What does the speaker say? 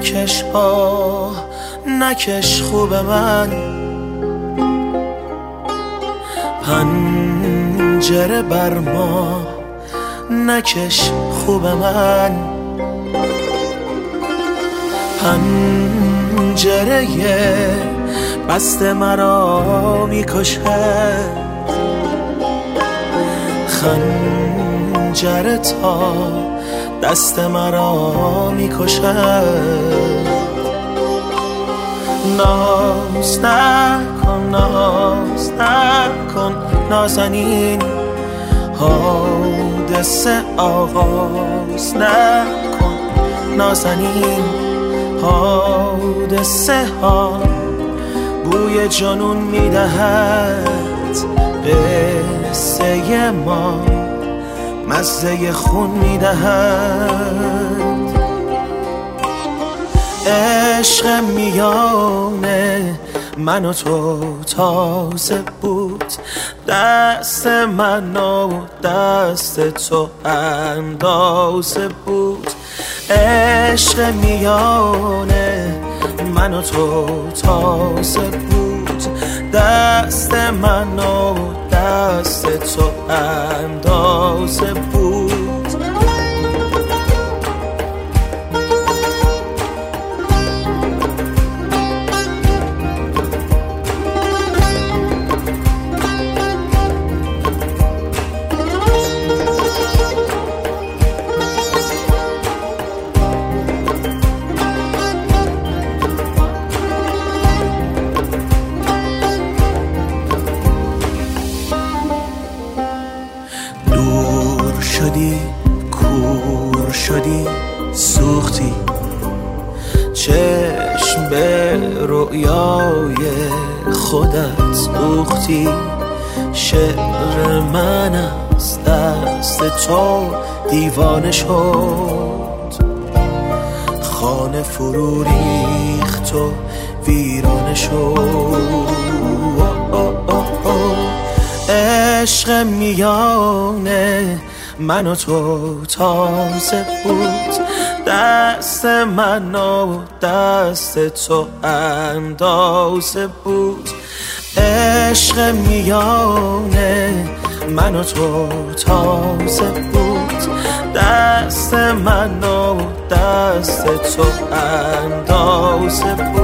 نکش نکش خوب من، پنجره بر ما نکش خوب من، پنجره بست مرا میکشد، خنجر تا دست مرا میکشد. ناز نکن ناز نکن نازنین، حادثه آغاز نکن نازنین، حادثه ها بوی جنون میدهد، قصه ما مزه خون میدهد. عشق میانه من و تو تازه بود، دست من و دست تو اندازه بود. عشق میانه من و تو تازه بود، دست من و دست تو اندازه بود. شدی کور شدی سوختی، چشم به رؤیای خودت دوختی. شعر من از دست تو دیوانه شد، خانه فرو ریخت و ویرانه شد. عشق میانه من و تو تازه بود، دست من و دست تو اندازه بود. عشق میانه من و تو تازه بود، دست من و دست تو اندازه بود.